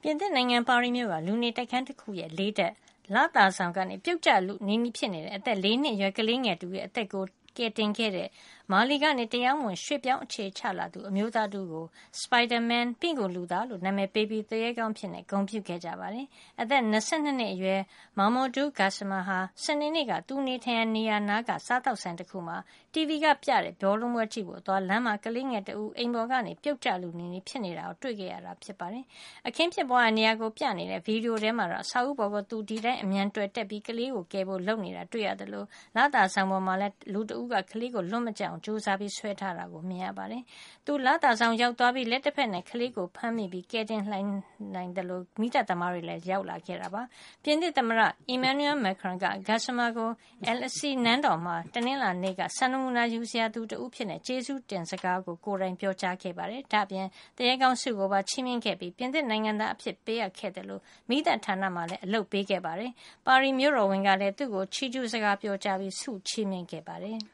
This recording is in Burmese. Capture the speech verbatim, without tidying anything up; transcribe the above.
ပြင်သစ်နိုင်ငံပါရီမြို့ကလူနေတိုက်ခန်းတစ်ခုရဲ့လေးတက်လသာဆောင်ကနေပြုတ်ကျလူနီးနီးဖြစ်နေတဲ့အသက်လေးနှစ်အရွယ်ကလေးငယ်တူရဲ့အသက်ကိုကယ်တင်ခဲ့တဲ့မာလီကနေတရားဝင်ရွှေ့ပြောင်းအခြေချလာသူအမျိုးသားတူကို Spider-Man ပင့်ကိုလူသားလို့နာမည်ပေးပြီးတရေကောင်းဖြစ်နေဂုဏ်ပြုခဲ့ကြပါတယ်။အသက်၂၂နှစ်အရွယ် Mamoudou Gassama ဟာစနေနေ့ကသူနေထိုင်ရာနေရာနားကစားတောက်ဆိုင်တစ်ခုမှာတီဗီကပြတဲ့ဘောလုံးပွဲကြည့်ဖို့သွားလမ်းမှာကလေးငယ်တူအိမ်ပေါ်ကနေပြုတ်ကျလူနေနေဖြစ်နေတာကိုတွေ့ခဲ့ရတာဖြစ်ပါတယ်။အခင်းဖြစ်ပွားတဲ့နေရာကိုပြနေတဲ့ဗီဒီယိုထဲမှာတော့အဆောက်အဦပေါ်ကသူဒီတိုင်းအမြန်တွေ့တက်ပြီးကလေးကိုကယ်ဖို့လုပ်နေတာတွေ့ရတယ်လို့လသာဆောင်ပေါ်မှာလည်းလူတဦးကကလေးကိုလွတ်မကျအောင်ကြိုးစားပြီးဆွဲထားတာကိုမြင်ရပါတယ်။သူလသာဆောင်ရောက်သွားပြီးလက်တစ်ဖက်နဲ့ကလေးကိုဖမ်းမိပြီးကယ်တင်လှိုင်းနိုင်တယ်လို့မိသားသမားတွေလည်းရောက်လာခဲ့တာပါ။ပြင်သစ်သမ္မတ Emmanuel Macron က Gassama ကို Elysee နန်းတော်မှာတနင်္လာနေ့ကစံနမူနာယူစရာသူတဦးဖြစ်နေကျေးဇူးတင်စကားကိုကိုယ်တိုင်ပြောကြားခဲ့ပါတယ်။ဒါ့အပြင်တရေကောင်းစုကိုပါချီးမြှင့်ခဲ့ပြီးပြင်သစ်နိုင်ငံသားအဖြစ်ပေးအပ်ခဲ့တယ်လို့မိသားဌာနမှလည်းအလုပ်ပေးခဲ့ပါတယ်။ပါရီမြို့တော်ဝန်ကလည်းသူ့ကိုချီးကျူးစကားပြောကြားပြီးဆုချီးမြှင့်ခဲ့ပါတယ်။